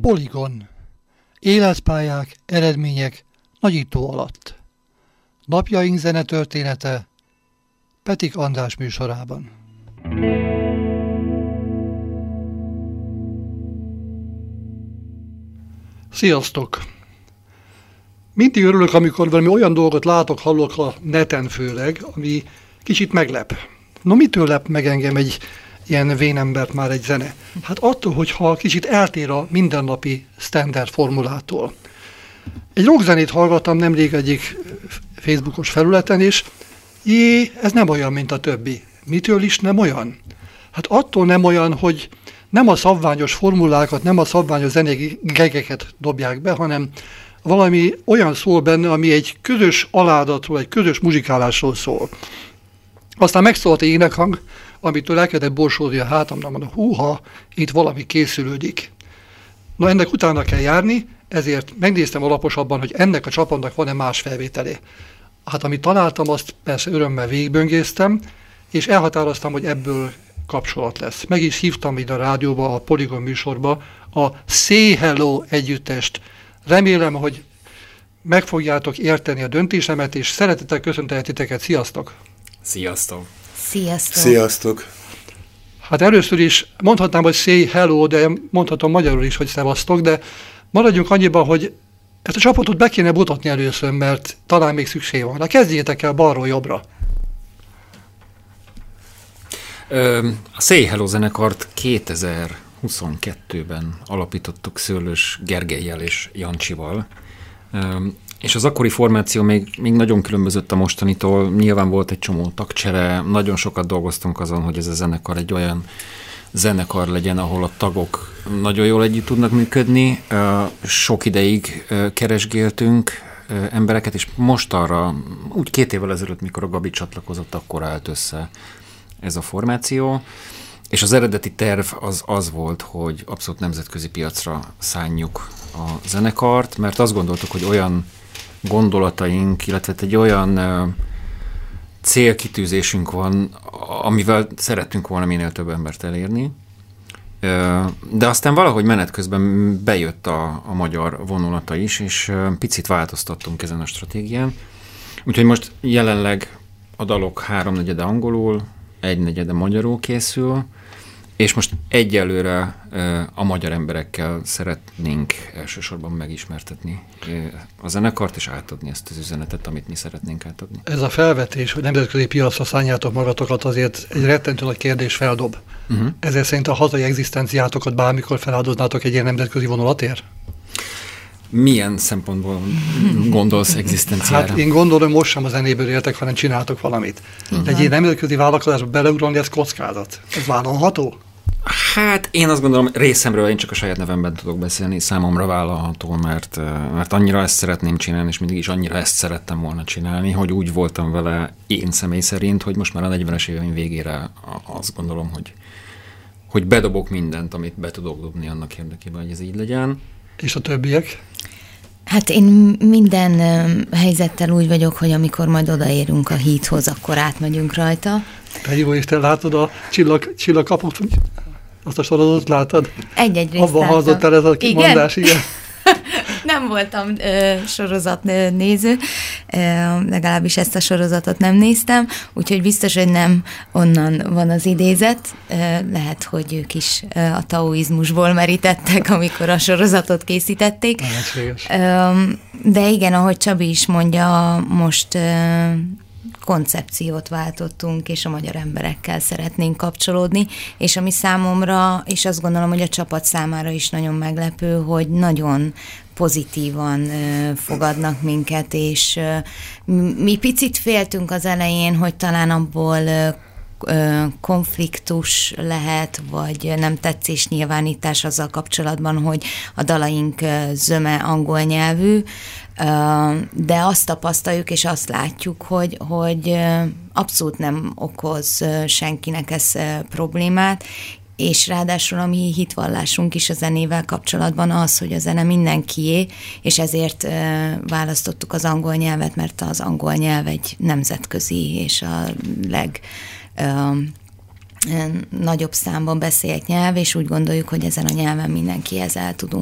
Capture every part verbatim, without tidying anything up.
Poligon. Életpályák, eredmények nagyító alatt. Napjaink zenetörténete Petik András műsorában. Sziasztok! Mindig örülök, amikor valami olyan dolgot látok, hallok a neten főleg, ami kicsit meglep. No, mitől lep meg engem egy ilyen vénembert már egy zene? Hát attól, hogyha kicsit eltér a mindennapi standard formulától. Egy rockzenét hallgattam nemrég egyik Facebookos felületen, és jé, ez nem olyan, mint a többi. Mitől is nem olyan? Hát attól nem olyan, hogy nem a szabványos formulákat, nem a szabványos zenei gegeket dobják be, hanem valami olyan szól benne, ami egy közös aládatról, egy közös muzsikálásról szól. Aztán megszólt egy énekhang, amitől elkezdett borsódni a hátamra, mondom, húha, itt valami készülődik. Na, ennek utána kell járni, ezért megnéztem alaposabban, hogy ennek a csapatnak van-e más felvételé. Hát amit találtam, azt persze örömmel végigböngésztem, és elhatároztam, hogy ebből kapcsolat lesz. Meg is hívtam ide a rádióba, a Poligon műsorba a Say Hello együttest. Remélem, hogy meg fogjátok érteni a döntésemet, és szeretettel köszöntelek titeket. Sziasztok! Sziasztok! Sziasztok! Sziasztok! Hát először is mondhatnám, hogy say hello, de mondhatom magyarul is, hogy szevasztok, de maradjunk annyiban, hogy ezt a csapatot be kéne mutatni először, mert talán még szükség van. Na, kezdjétek el balról jobbra. Ö, a Say Hello zenekart kétezer-huszonkettőben alapítottuk Szőlős Gergellyel és Jancsival. Ö, és az akkori formáció még, még nagyon különbözött a mostanitól, nyilván volt egy csomó tagcsere, nagyon sokat dolgoztunk azon, hogy ez a zenekar egy olyan zenekar legyen, ahol a tagok nagyon jól együtt tudnak működni. Sok ideig keresgéltünk embereket, és most arra, úgy két évvel ezelőtt, mikor a Gabi csatlakozott, akkor állt össze ez a formáció. És az eredeti terv az az volt, hogy abszolút nemzetközi piacra szánjuk a zenekart, mert azt gondoltuk, hogy olyan gondolataink, illetve egy olyan uh, célkitűzésünk van, amivel szerettünk volna minél több embert elérni. Uh, de aztán valahogy menet közben bejött a, a magyar vonulata is, és uh, picit változtattunk ezen a stratégián. Úgyhogy most jelenleg a dalok háromnegyede angolul, egynegyede magyarul készül, és most egyelőre a magyar emberekkel szeretnénk elsősorban megismertetni a zenekart, és átadni ezt az üzenetet, amit mi szeretnénk átadni. Ez a felvetés, hogy nemzetközi piacra szánjátok magatokat, azért egy rettentő nagy kérdés feldob. Uh-huh. Ezért szerint a hazai egzisztenciátokat bármikor feláldoznátok egy ilyen nemzetközi vonulatért? Milyen szempontból gondolsz egzisztenciára? Hát én gondolom, most sem a zenéből éltek, hanem csináltok valamit. Uh-huh. Egy ilyen nemzetközi vállalkozásba beleugrani, ez kockázat. Ez vállalható? Hát én azt gondolom, részemről én csak a saját nevemben tudok beszélni, számomra vállalható, mert, mert annyira ezt szeretném csinálni, és mindig is annyira ezt szerettem volna csinálni, hogy úgy voltam vele én személy szerint, hogy most már a negyvenes éveim végére azt gondolom, hogy, hogy bedobok mindent, amit be tudok dobni annak érdekében, hogy ez így legyen. És a többiek? Hát én minden helyzettel úgy vagyok, hogy amikor majd odaérünk a hídhoz, akkor átmegyünk rajta. Te jó Isten, látod a csillag, csillagkaput? Azt a sorozatot láttad? Egy-egy részt abban hallzottál ez a kimondás, igen? Nem voltam ö, sorozat néző, ö, legalábbis ezt a sorozatot nem néztem, úgyhogy biztos, hogy nem onnan van az idézet. Ö, lehet, hogy ők is ö, a taoizmusból merítettek, amikor a sorozatot készítették. Ö, de igen, ahogy Csabi is mondja, most ö, koncepciót váltottunk, és a magyar emberekkel szeretnénk kapcsolódni, és ami számomra, és azt gondolom, hogy a csapat számára is nagyon meglepő, hogy nagyon pozitívan ö, fogadnak minket, és ö, mi picit féltünk az elején, hogy talán abból ö, ö, konfliktus lehet, vagy nem tetszés nyilvánítás azzal kapcsolatban, hogy a dalaink ö, zöme angol nyelvű, de azt tapasztaljuk, és azt látjuk, hogy, hogy abszolút nem okoz senkinek ez problémát, és ráadásul a mi hitvallásunk is a zenével kapcsolatban az, hogy a zene mindenkié, és ezért választottuk az angol nyelvet, mert az angol nyelv egy nemzetközi, és a leg nagyobb számban beszélt nyelv, és úgy gondoljuk, hogy ezen a nyelven mindenkihez el tudunk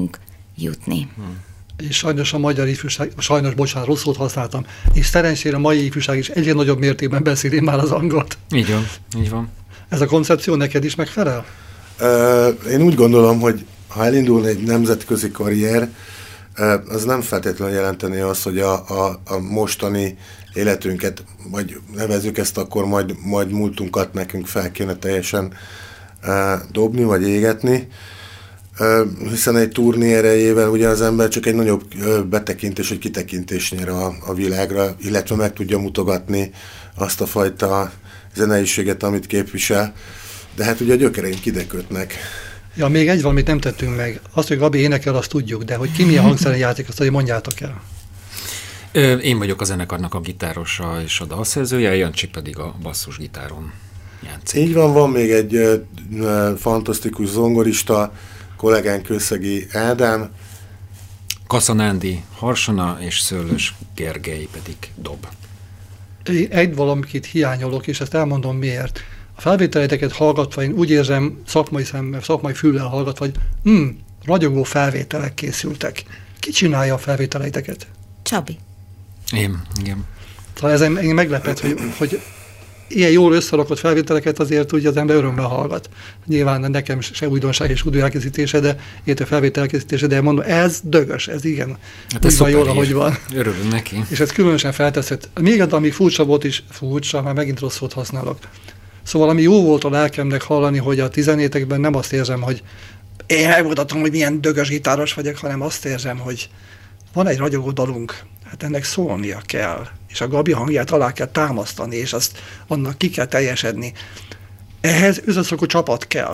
jutni. Hmm. És sajnos a magyar ifjúság, sajnos, bocsánat, rossz szót használtam, és szerencsére a mai ifjúság is egyre nagyobb mértékben beszéli már az angolt. Így van, így van. Ez a koncepció neked is megfelel? Uh, én úgy gondolom, hogy ha elindul egy nemzetközi karrier, uh, az nem feltétlenül jelenteni azt, hogy a, a, a mostani életünket, vagy nevezzük ezt akkor, majd, majd múltunkat nekünk fel kéne teljesen uh, dobni, vagy égetni. Uh, hiszen egy turné erejével ugye az ember csak egy nagyobb uh, betekintés, vagy kitekintés nyer a, a világra, illetve meg tudja mutogatni azt a fajta zeneiséget, amit képvisel. De hát ugye a gyökereink ide kötnek. Ja, még egy valamit nem tettünk meg. Azt, hogy Gabi énekel, azt tudjuk, de hogy ki milyen hangszeren játszik, azt hogy mondjátok el. Ö, én vagyok a zenekarnak a gitárosa és a dalszerzője, Jancsi pedig a basszusgitáron játszik. Így van, van még egy uh, uh, fantasztikus zongorista, kollégánk Kőszegi Ádám. Kassa Nándi harsona, és Szőlős Gergely pedig dob. Én egy valamit hiányolok, és ezt elmondom miért. A felvételeiteket hallgatva, én úgy érzem, szakmai szemmel, szakmai füllel hallgatva, hogy hm, ragyogó felvételek készültek. Ki csinálja a felvételeiteket? Csabi. Én, igen. Szóval ez engem meglepett, hogy, hogy ilyen jól összerakott felvételeket azért úgy az ember örömmel hallgat. Nyilván nekem se újdonság és stúdió elkészítése, de érte felvétel elkészítése, de mondom, ez dögös, ez igen. Hát ez van jól, ahogy van. Örülünk neki. És ez különösen felteszett. Még az, ami furcsa volt is, furcsa, már megint rossz szót használok. Szóval ami jó volt a lelkemnek hallani, hogy a tizenétekben nem azt érzem, hogy én megmutatom, hogy milyen dögös gitáros vagyok, hanem azt érzem, hogy van egy ragyogó dalunk, hát ennek szólnia kell, és a Gabi hangját alá kell támasztani, és azt annak ki kell teljesedni. Ehhez összeszokó csapat kell.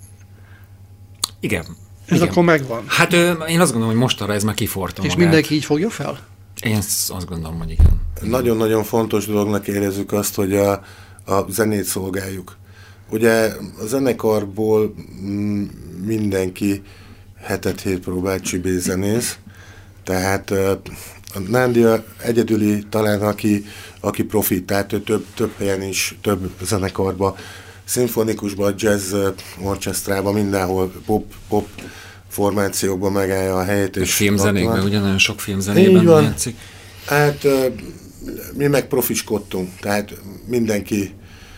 Igen. Ez igen. akkor megvan. Hát ö, én azt gondolom, hogy mostanra ez már kiforta És magát. mindenki így fogja fel? Én azt gondolom, hogy igen. Nagyon-nagyon fontos dolognak érezzük azt, hogy a, a zenét szolgáljuk. Ugye a zenekarból mm, mindenki hetet hét próbál csibé zenész, tehát a Nándi egyedüli talán, aki, aki profi, tehát ő több, több helyen is, több zenekarban, szimfonikusban, jazz orchestrában, mindenhol pop, pop formációkban megállja a helyét. És filmzenékben, ugye nagyon sok filmzenében játszik. Hát mi meg profiskodtunk, tehát mindenki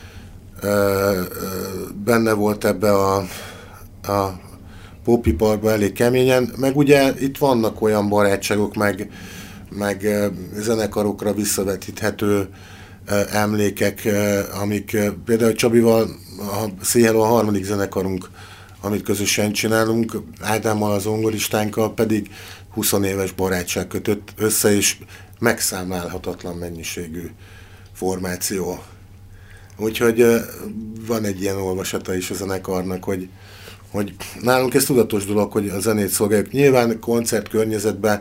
benne volt ebbe a, a popiparban elég keményen, meg ugye itt vannak olyan barátságok, meg, meg zenekarokra visszavetíthető emlékek, amik például Csabival, a Széheló a harmadik zenekarunk, amit közösen csinálunk, Ádámmal, az zongoristánkkal pedig húsz éves barátság kötött össze, és megszámlálhatatlan mennyiségű formáció. Úgyhogy van egy ilyen olvasata is a zenekarnak, hogy, hogy nálunk ez tudatos dolog, hogy a zenét szolgáljuk. Nyilván koncert környezetben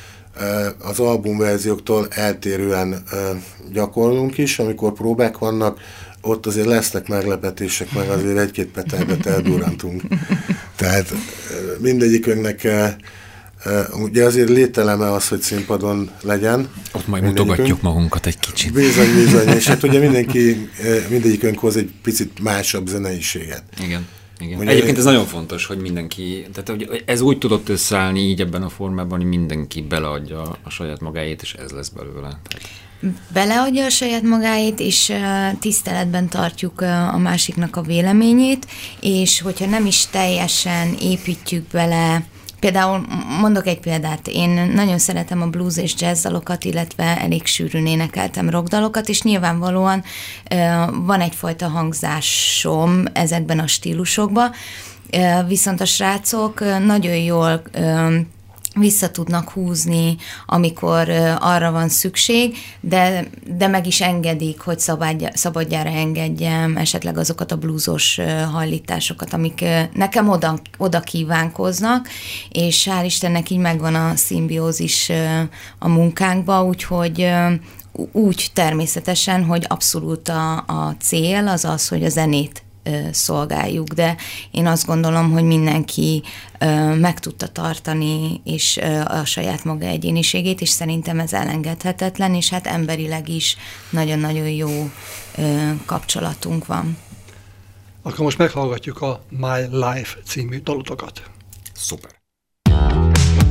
az albumverzióktól eltérően gyakorlunk is, amikor próbák vannak, ott azért lesznek meglepetések, meg azért egy-két petárdot eldurrantunk. Tehát mindegyikünknek ugye azért lételeme az, hogy színpadon legyen. Ott majd mutogatjuk magunkat egy kicsit. Bizony, bizony, és hát ugye mindenki, mindegyikünk hoz egy picit másabb zeneiséget. Igen. Igen. Ugye, egyébként ez nagyon fontos, hogy mindenki, tehát hogy ez úgy tudott összeállni így ebben a formában, hogy mindenki beleadja a saját magáét, és ez lesz belőle. Tehát... Beleadja a saját magáét, és tiszteletben tartjuk a másiknak a véleményét, és hogyha nem is teljesen építjük bele. Például mondok egy példát, én nagyon szeretem a blues és jazz dalokat, illetve elég sűrűn énekeltem rock dalokat, és nyilvánvalóan van egyfajta hangzásom ezekben a stílusokban, viszont a srácok nagyon jól vissza tudnak húzni, amikor arra van szükség, de, de meg is engedik, hogy szabadja, szabadjára engedjem esetleg azokat a bluesos hajlításokat, amik nekem oda, oda kívánkoznak, és hál' Istennek így megvan a szimbiózis a munkánkba, úgyhogy úgy természetesen, hogy abszolút a, a cél az az, hogy a zenét szolgáljuk, de én azt gondolom, hogy mindenki meg tudta tartani és a saját maga egyéniségét, és szerintem ez elengedhetetlen, és hát emberileg is nagyon-nagyon jó kapcsolatunk van. Akkor most meghallgatjuk a My Life című dalotokat. Szuper.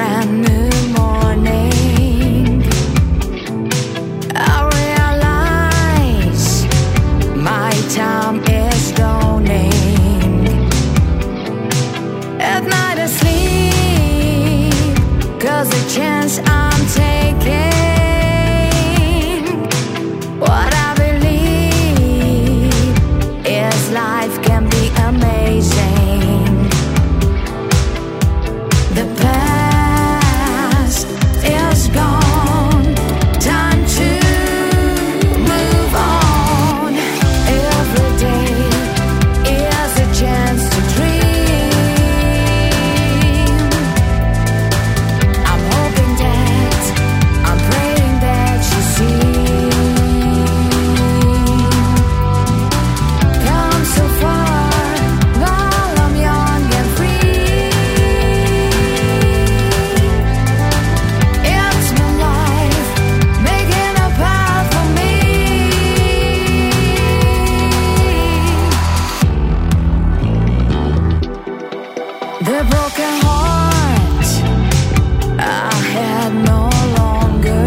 brand new morning, I realize my time is going. At night I sleep, 'cause the chance I'm taking, what I believe is life can be amazing. The past is gone, time to move on. Every day is a chance to dream. I'm hoping that, I'm praying that you see. Come so far while I'm young and free. It's my life making a path for me. The broken heart I had no longer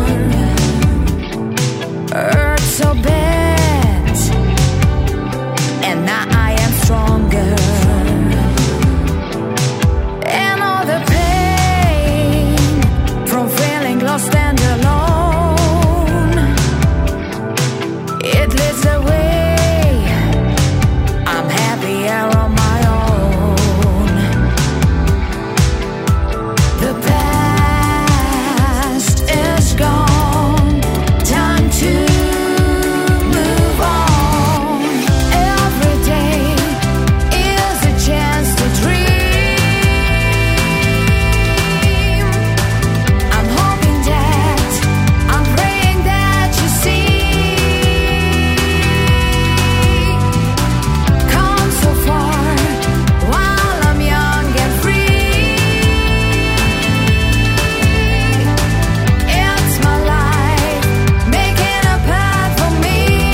hurt so bad, and now I am stronger. And all the pain from feeling lost and alone, it leads the way. I'm happier on my own. The past is gone, time to move on. Every day is a chance to dream. I'm hoping that, I'm praying that you see. Come so far while I'm young and free. It's my life making a path for me.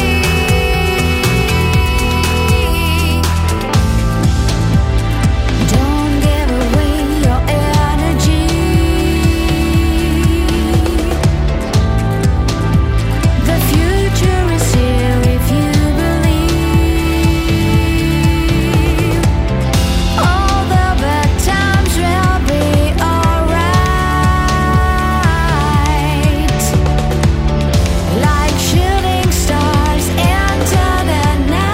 Don't give away your energy. The future is here if you believe. All the bad times will be alright. Like shooting stars into the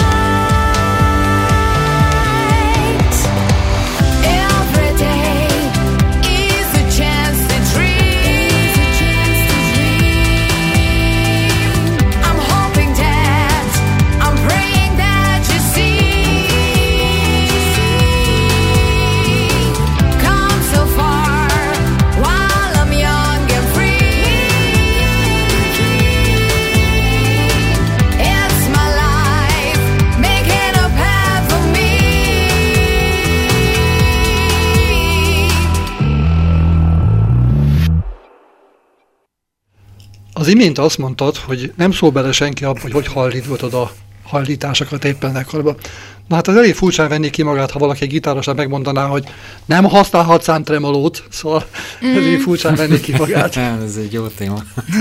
night. Every day is a chance to dream. I'm hoping that, I'm praying that you see. Come so far while I'm young and free. It's my life making a path for me. Az imént azt mondtad, hogy nem szól bele senki abba, hogy hogy hajlítgatod a hajlításokat éppen ekkorban. Na hát az elég furcsán venné ki magát, ha valaki gitárosan megmondaná, hogy nem használhatsz ám tremolót, szóval elég furcsán venné ki magát. Ez egy jó téma.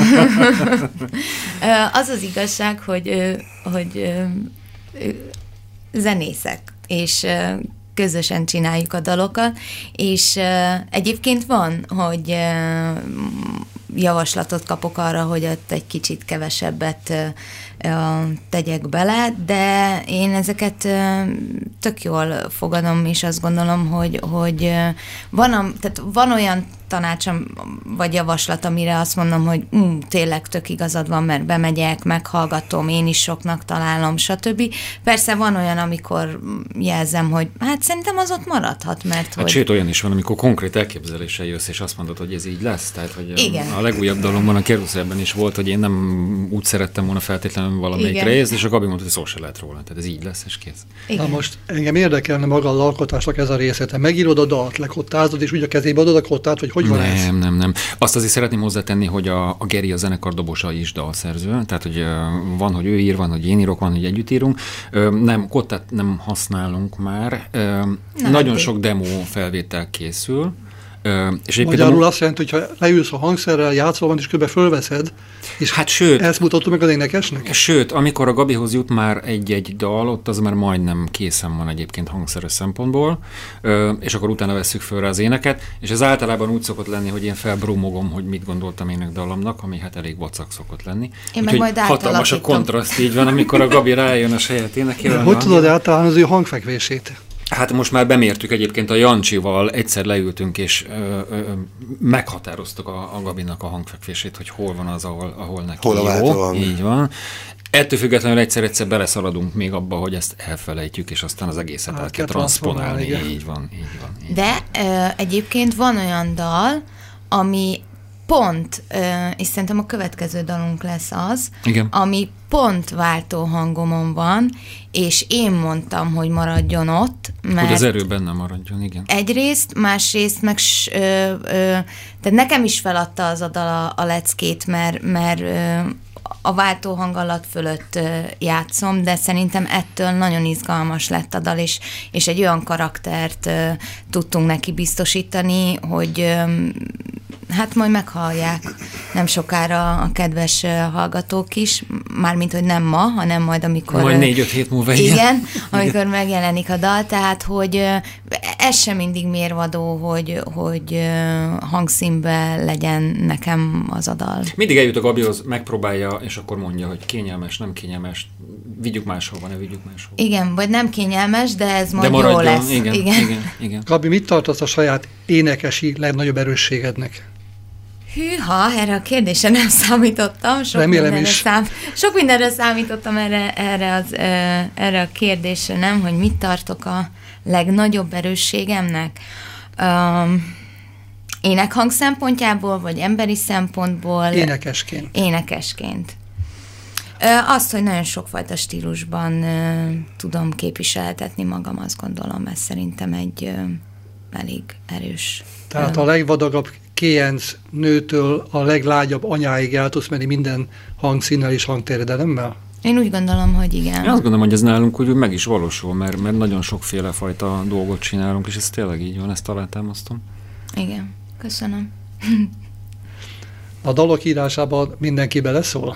Ö, Az az igazság, hogy, ö, hogy ö, ö, zenészek, és ö, közösen csináljuk a dalokat, és ö, egyébként van, hogy ö, javaslatot kapok arra, hogy ott egy kicsit kevesebbet ö, ö, tegyek bele, de én ezeket ö, tök jól fogadom, és azt gondolom, hogy, hogy ö, van, a, tehát van olyan tanácsom, vagy javaslat, amire azt mondom, hogy mm, tényleg tök igazad van, mert bemegyek, meghallgatom, én is soknak találom, stb. Persze van olyan, amikor jelzem, hogy hát szerintem az ott maradhat, mert Hát hogy... sőt, olyan is van, amikor konkrét elképzeléssel jössz, és azt mondod, hogy ez így lesz. Tehát, hogy Igen. a legújabb dalomban, a Keruszélben is volt, hogy én nem úgy szerettem volna feltétlenül valamelyik Igen. részt, és a Gabi mondta, hogy szó se lehet róla. Tehát ez így lesz, és kész. Igen. Na most engem érdekelne maga a alkotásnak ez a része. Te megírod a dalt, lekottázod, és úgy a kezébe adod a kottát, hogy hogy van ez? Nem, nem, nem. Azt azért szeretném hozzátenni, hogy a, a Geri, a zenekar dobosa is dalszerző, tehát hogy van, hogy ő ír, van, hogy én írok, van, hogy együtt írunk. Nem, kottát nem használunk már. Na, Nagyon hát sok demo felvétel készül. És magyarul azt jelenti, hogy ha leülsz a hangszerrel, játszol van, és kb. Fölveszed, és hát sőt, ezt mutatod meg az énekesnek? Sőt, amikor a Gabihoz jut már egy-egy dal, ott az már majdnem készen van egyébként hangszeres szempontból, és akkor utána vesszük föl rá az éneket, és ez általában úgy szokott lenni, hogy én felbromogom, hogy mit gondoltam énekdalomnak, ami hát elég vacak szokott lenni. Én meg majd hatalmas a kontraszt így van, amikor a Gabi rájön a saját énekére. Hogy tudod általán az ő hangfekvését? Hát most már bemértük egyébként a Jancsival, egyszer leültünk és ö, ö, meghatároztuk a, a Gabinak a hangfekvését, hogy hol van az, ahol, ahol neki hol a jó. Így van. Ettől függetlenül egyszer-egyszer beleszaladunk még abba, hogy ezt elfelejtjük, és aztán az egészet el kell transzponálni. Így van, így van. Így De ö, egyébként van olyan dal, ami pont, ö, és szerintem a következő dalunk lesz az, igen, ami pont váltó hangomon van, és én mondtam, hogy maradjon ott, mert... Hogy az erő benne maradjon, igen. Egyrészt, másrészt meg... Ö, ö, tehát nekem is feladta az a dal a, a leckét, mert, mert ö, a váltó hang alatt fölött ö, játszom, de szerintem ettől nagyon izgalmas lett a dal, és, és egy olyan karaktert ö, tudtunk neki biztosítani, hogy... Ö, hát majd meghallják nem sokára a kedves hallgatók is, mármint, hogy nem ma, hanem majd amikor... Majd négy-öt hét múlva. Igen, igen, amikor megjelenik a dal, tehát, hogy ez sem mindig mérvadó, hogy, hogy hangszínben legyen nekem az a dal. Mindig eljut a Gabihoz, megpróbálja, és akkor mondja, hogy kényelmes, nem kényelmes, vigyük máshova, ne vigyük máshova. Igen, vagy nem kényelmes, de ez majd de jó maradjon, lesz. Igen, igen. Igen, igen. Gabi, mit tartasz a saját énekesi legnagyobb erősségednek? Hűha, erre a kérdésre nem számítottam. Sok Remélem is. Szám, sok mindenre számítottam erre, erre, az, erre a kérdésre, nem, hogy mit tartok a legnagyobb erősségemnek. Um, énekhang szempontjából, vagy emberi szempontból? Énekesként. Énekesként. Azt, hogy nagyon sokfajta stílusban tudom képviseltetni magam, azt gondolom, ez szerintem egy elég erős. Tehát a legvadagabb kéjenc nőtől a leglágyabb anyáig el tudsz menni minden hangszínnel és hangterjedelemmel? Én úgy gondolom, hogy igen. Én azt gondolom, hogy ez nálunk úgy meg is valósul, mert, mert nagyon sokféle fajta dolgot csinálunk, és ez tényleg így van, ezt alátámasztom. Igen, köszönöm. A dalok írásában mindenki beleszól?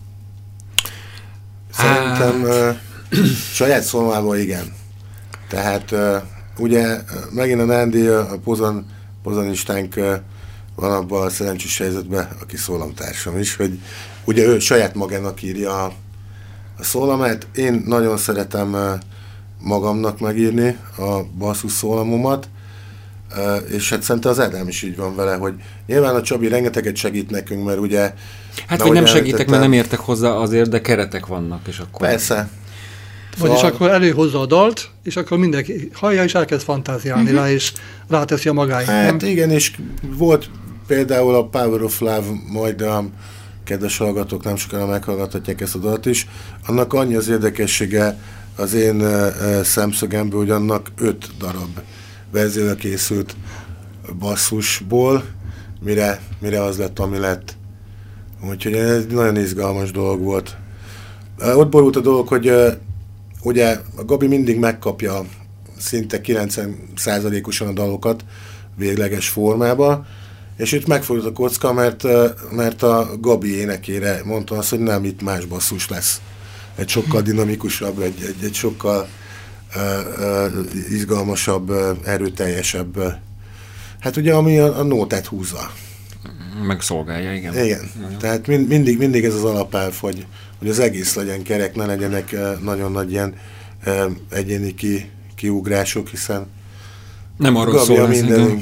Szerintem uh, saját szólmában igen. Tehát uh, ugye megint a Nándi, a pozan, pozanistánk uh, van abban a szerencsés helyzetben, aki szólamtársam is, hogy ugye ő saját magának írja a, a szólamát. Én nagyon szeretem uh, magamnak megírni a basszus szólamomat, uh, és hát szerintem az Ádám is így van vele, hogy nyilván a Csabi rengeteget segít nekünk, mert ugye... Hát, hogy nem segítek, mert nem értek hozzá azért, de keretek vannak, és akkor... Persze. Vagyis szóval... akkor előhozza a dalt, és akkor mindenki hallja, és elkezd fantáziálni uh-huh. rá, és ráteszi a magáit. Hát nem? igen, és volt például a Power of Love, majd a kedves hallgatók nem sokára meghallgathatják ezt a dalt is. Annak annyi az érdekessége az én uh, szemszögemből, hogy annak öt darab verzióra készült basszusból, mire, mire az lett, ami lett. Úgyhogy ez nagyon izgalmas dolog volt. Uh, ott borult a dolog, hogy uh, ugye a Gabi mindig megkapja szinte kilencven százalékosan a dalokat végleges formába, és itt megfordult a kocka, mert, mert a Gabi énekére mondta azt, hogy nem, itt más basszus lesz. Egy sokkal dinamikusabb, egy, egy, egy sokkal uh, uh, izgalmasabb, uh, erőteljesebb. Uh, hát ugye, ami a, a nótát húzza. Megszolgálja, igen. Igen. igen. Tehát mind, mindig, mindig ez az alapelv, hogy, hogy az egész legyen kerek, ne legyenek uh, nagyon nagy ilyen uh, egyéni ki, kiugrások, hiszen nem arról szól ez, mindenünk.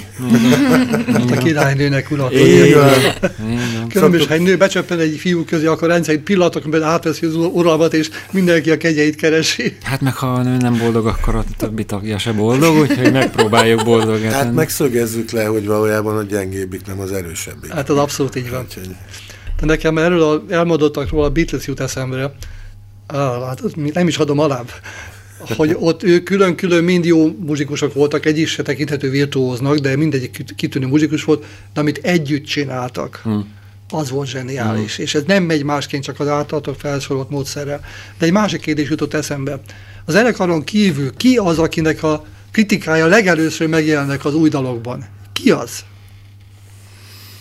Hát a királynőnek uratod. Különböző, ha egy nő becsöppen egy fiú közé, akkor rendszerint pillanatokban átveszi az uralmat, és mindenki a kegyeit keresi. Hát meg ha a nő nem boldog, akkor a többi tagja se boldog, úgyhogy megpróbáljuk boldogát. Hát megszögezzük le, hogy valójában a gyengébbik, nem az erősebbik. Hát az abszolút így van. De nekem erről a, elmondottakról a Beatles jut eszembe. Ah, hát nem is adom alább. Hogy ott ők külön-külön mind jó muzsikusok voltak, egy is se tekinthető virtuóznak, de mindegyik kitűnő muzsikus volt, de amit együtt csináltak, hmm. az volt zseniális. Hmm. És ez nem megy másként, csak az általatok felsorolt módszerrel. De egy másik kérdés jutott eszembe. Az zenekaron kívül ki az, akinek a kritikája legelőször megjelennek az új dalokban? Ki az?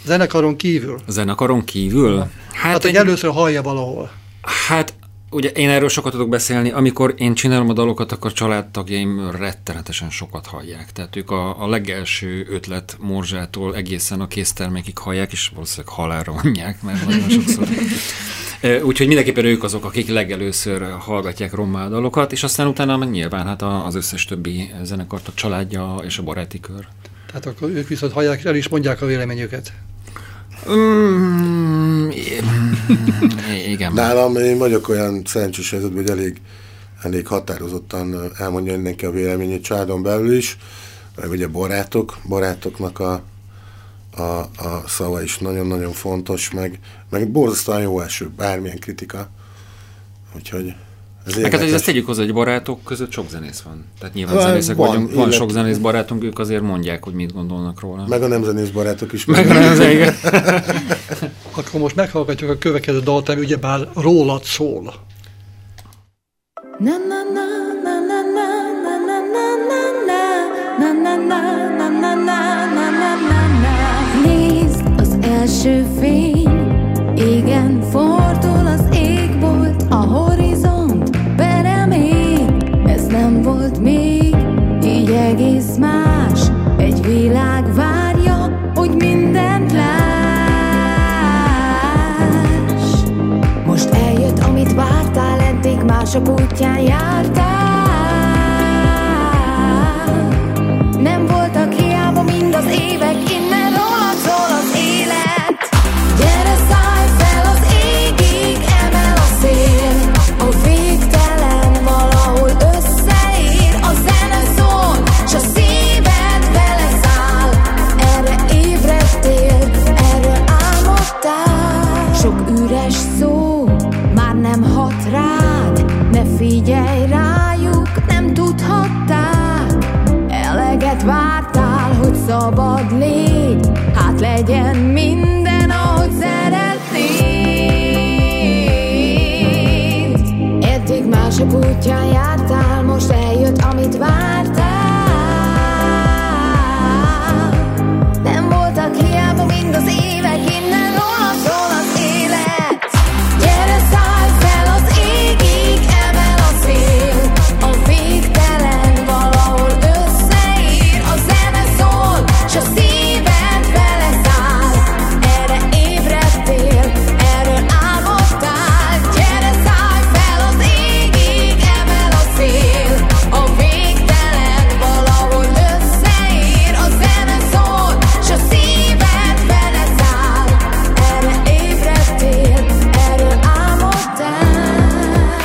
Zenekaron kívül? A zenekaron kívül? Hát, hát hogy egy... először hallja valahol. Hát, ugye én erről sokat tudok beszélni, amikor én csinálom a dalokat, akkor családtagjaim rettenetesen sokat hallják. Tehát ők a, a legelső ötlet morzsától egészen a késztermékig hallják, és valószínűleg halálra mondják, mert nagyon sokszor. Úgyhogy mindenképpen ők azok, akik legelőször hallgatják rommá a dalokat, és aztán utána meg nyilván hát az összes többi zenekart, a családja és a baráti kör. Tehát akkor ők viszont hallják, el is mondják a véleményüket. Mm, igen. Nálam én vagyok olyan szerencsés helyzetben, hogy elég, elég határozottan elmondja mindenki a véleményét családon belül is, meg ugye barátok, barátoknak a, a, a szava is nagyon-nagyon fontos, meg, meg borzasztóan jó eső, bármilyen kritika. Úgyhogy ez hát ezt tegyük hozzá, hogy barátok között sok zenész van. Tehát nyilván van, zenészek van, vagyunk, van illetve... sok zenész barátunk, ők azért mondják, hogy mit gondolnak róla. Meg a nem zenész barátok is. Meg a nem zenész. Akkor most meghallgatjuk a következő dalt, ami ugyebár rólad szól. Na na na na na na na na na na na na na. Nézd az első fény, igen, fordul az égbolt, a horizont beremény. Ez nem volt még, így egész más, egy világ várja, hogy mindent láss. Most eljött, amit vártál, eddig mások útján jártál. Nem voltak hiába mind az évek, innen rólad szól az élet. Gyere, szállj fel az égig, emel a szél, a végtelen valahol összeér. A zene szól, s a szíved beleszáll. Erre ébredtél, erről álmodtál. Sok üres szó már nem hat rád, ne figyelj rájuk, nem tudhatták. Eleget vártál, hogy szabad légy, hát legyen minden, ahogy szeretnéd. Eddig mások útján jártál, most eljött, amit vártál. Nem voltak hiába mind az évek, innen rólad szól az élet. Gyere, szállj fel az égig, emel a szél, a végtelen valahol összeír. A zene szól, s a szíved beleszáll. Erre ébredtél, erről álmodtál. Gyere, szállj fel az égig, emel a szél, a végtelen valahol összeír. A zene szól, s a szíved beleszáll. Erre ébredtél, erről álmodtál.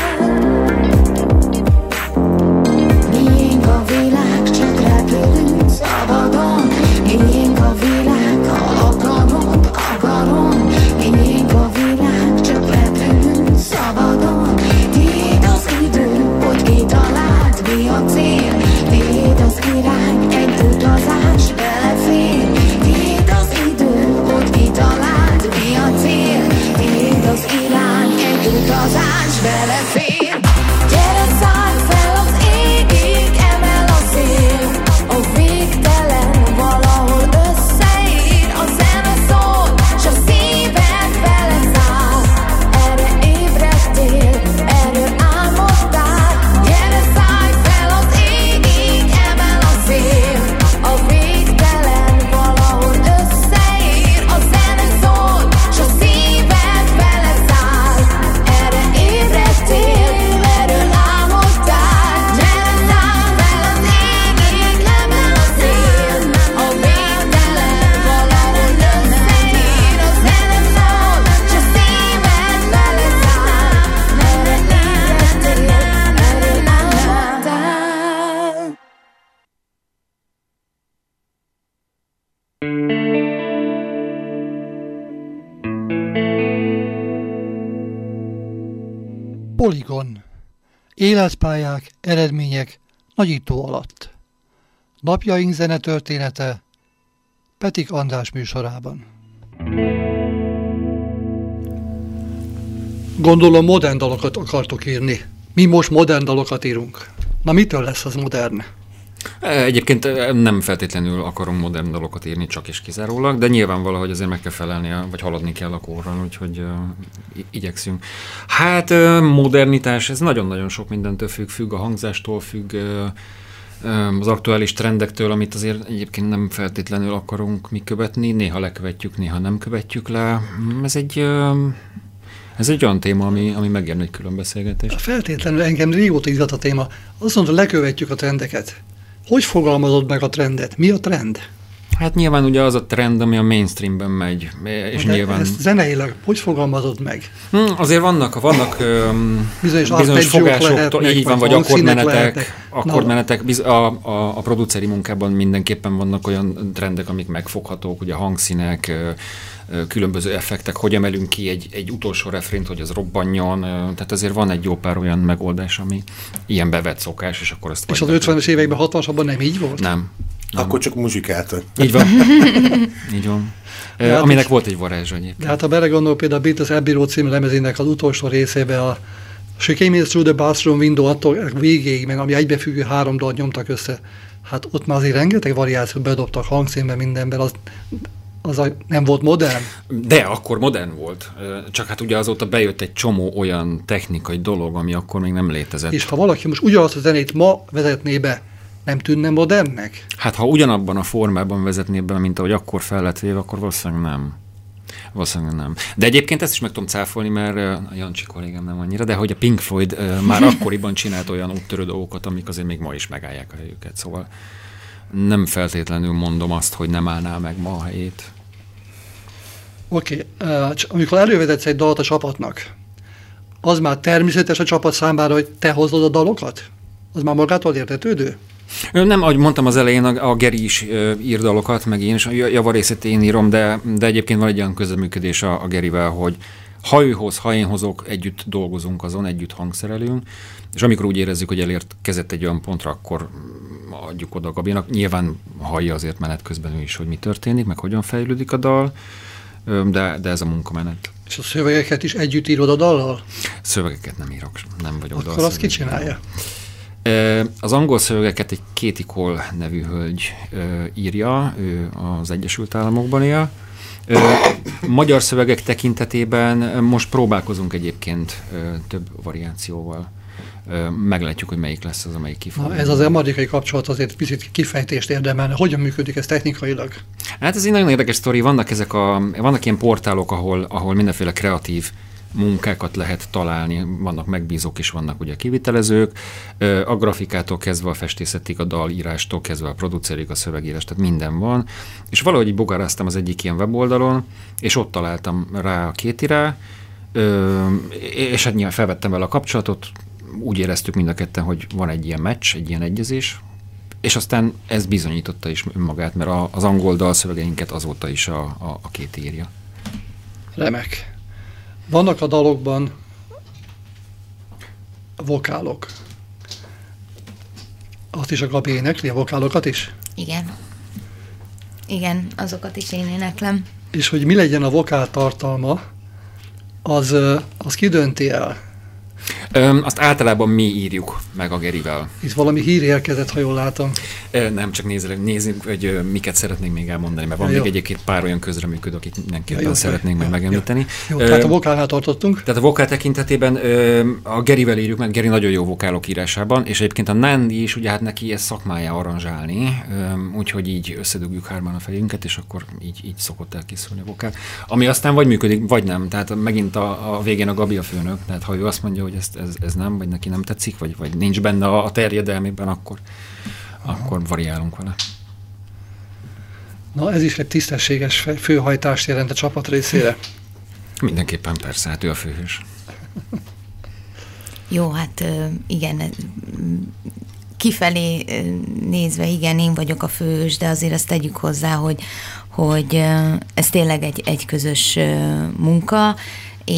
Miénk a világ, csak repülünk szabadon. Miénk a világ, ha akarod, akarom. Miénk a világ, csak repülünk szabadon. Tiéd az idő, hogy kitaláld, mi a cél. Tiéd az irány, egy utazás belefér. Tiéd az idő, hogy kitaláld, mi a cél. Tiéd az irány, egy utazás belefér. Gyere, szállj fel az égig, emel a szél, a végtelen valahol összeír. A zene szól, s a szíved beleszáll. Erre ébredtél, erről álmodtál. Gyere, szállj fel az égig, emel a szél, a végtelen valahol összeír. A zene szól, s a szíved beleszáll. Erre ébredtél, erről álmodtál. Gyere, szállj fel az égig, emel a szél, a végtelen valahol összeír. A zene szól, s a szíved beleszáll. Erre ébredtél, erről álmodtál. Poligon. Életpályák, eredmények nagyító alatt. Napjaink zenetörténete Petik András műsorában. Gondolom modern dalokat akartok írni. Mi most modern dalokat írunk. Na mitől lesz az modern? Egyébként nem feltétlenül akarunk modern dalokat írni, csak és kizárólag, de nyilván valahogy azért meg kell felelni, vagy haladni kell a korral, úgyhogy uh, igyekszünk. Hát uh, modernitás, ez nagyon-nagyon sok mindentől függ, függ a hangzástól, függ uh, az aktuális trendektől, amit azért egyébként nem feltétlenül akarunk mi követni, néha lekövetjük, néha nem követjük le. Ez egy... Uh, Ez egy olyan téma, ami, ami megérne egy külön beszélgetést. Feltétlenül engem régóta izgat a téma. Azt mondta, lekövetjük a trendeket. Hogy fogalmazod meg a trendet? Mi a trend? Hát nyilván ugye az a trend, ami a mainstreamben megy. És de nyilván... ezt zeneileg hogy fogalmazod meg? Hmm, azért vannak, vannak um, bizonyos, bizonyos fogások, így van, vagy akkordmenetek, akkordmenetek biz, a, a, a produceri munkában mindenképpen vannak olyan trendek, amik megfoghatók, ugye hangszínek, különböző effektek, hogy emelünk ki egy, egy utolsó refrént, hogy az robbanjon, tehát azért van egy jó pár olyan megoldás, ami ilyen bevett szokás, és akkor azt... És az ötvenes években, hatvanasabban nem így volt? Nem. nem. Akkor csak muzsikáltak. Így van. Így van. E, aminek is, volt egy varázsa egyébként. De hát ha belegondol, például a Beatles Abbey Road című lemezének az utolsó részébe a She Came In Through the Bathroom Window attól végéig, meg ami egybefüggő három dalt nyomtak össze, hát ott már azért rengeteg variációt bedobtak hangszínben, mindenben, az az a, nem volt modern? De akkor modern volt. Csak hát ugye azóta bejött egy csomó olyan technikai dolog, ami akkor még nem létezett. És ha valaki most ugyanazt a zenét ma vezetné be, nem tűnne modernnek? Hát ha ugyanabban a formában vezetné be, mint ahogy akkor fel lett véve, akkor valószínűleg nem. Valószínűleg nem. De egyébként ezt is meg tudom cáfolni, mert a Jancsi kollégám nem annyira, de hogy a Pink Floyd már akkoriban csinált olyan úttörő dolgokat, amik azért még ma is megállják a helyüket. Szóval nem feltétlenül mondom azt, hogy nem állná meg ma a helyét. Oké, okay. Amikor elővezetsz egy dalt a csapatnak, az már természetes a csapat számára, hogy te hozod a dalokat? Az már magától értetődő? Nem, ahogy mondtam az elején, a, a Geri is ír dalokat, meg én is, a javarészét én írom, de, de egyébként van egy olyan közreműködés a, a Gerivel, hogy ha ő hoz, ha én hozok, együtt dolgozunk azon, együtt hangszerelünk, és amikor úgy érezzük, hogy elérkezett egy olyan pontra, akkor adjuk oda a Gabinak. Nyilván hallja azért menet közben ő is, hogy mi történik, meg hogyan fejlődik a dal, de, de ez a munkamenet. És a szövegeket is együtt írod a dallal? Szövegeket nem írok, nem vagyok Akkor azt ki csinálja? Az angol szövegeket egy Katie Cole nevű hölgy írja, ő az Egyesült Államokban él. Magyar szövegek tekintetében most próbálkozunk egyébként több variációval. Meglátjuk, hogy melyik lesz az, amelyik ki fog. Ez az amerikai kapcsolat azért picit kifejtést érdemelne. Hogyan működik ez technikailag? Hát ez egy nagyon érdekes sztori. Vannak ezek a, vannak ilyen portálok, ahol, ahol mindenféle kreatív munkákat lehet találni. Vannak megbízók is, vannak ugye kivitelezők. A grafikától kezdve a festészetig, a dalírástól kezdve a producerig, a szövegírás, tehát minden van. És valahogy így bogaráztam az egyik ilyen weboldalon, és ott találtam rá a Kétire, és hát nyilván felvettem vele a kapcsolatot, úgy éreztük mind a ketten, hogy van egy ilyen meccs, egy ilyen egyezés, és aztán ez bizonyította is önmagát, mert az angol dalszövegeinket azóta is a, a, a Két írja. Remek. Vannak a dalokban vokálok. Azt is a Gabi énekli, a vokálokat is? Igen. Igen, azokat is én éneklem. És hogy mi legyen a vokál tartalma, az, az ki dönti el? Öm, azt általában mi írjuk meg a Gerivel. Itt valami hír érkezett, ha jól látom. Ö, nem, csak nézzük, nézzük, hogy ö, miket szeretnénk még elmondani, mert van ja, még jó. Egyébként pár olyan közreműködő, akik mindenképpen ja, szeretnénk meg megemlíteni. Jó, jó, tehát a vokálnál tartottunk. Tehát a vokál tekintetében ö, a Gerivel írjuk meg, Geri nagyon jó vokálok írásában, és egyébként a Nándi is, ugye hát neki ez szakmája aranzsálni, ö, úgyhogy így összedugjuk hárman a fejünket, és akkor így, így szokott elkészülni a vokál. Ami aztán vagy működik, vagy nem. Tehát megint a, a végén a Gabi a főnök, tehát ha ő azt mondja, hogy ezt, ez, ez nem, vagy neki nem tetszik, vagy, vagy nincs benne a, a terjedelmében, akkor, akkor variálunk vele. Na, ez is egy tisztességes főhajtást jelent a csapat részére. Mindenképpen persze, hát ő a főhős. Jó, hát igen, kifelé nézve, igen, én vagyok a főhős, de azért azt tegyük hozzá, hogy, hogy ez tényleg egy, egy közös munka,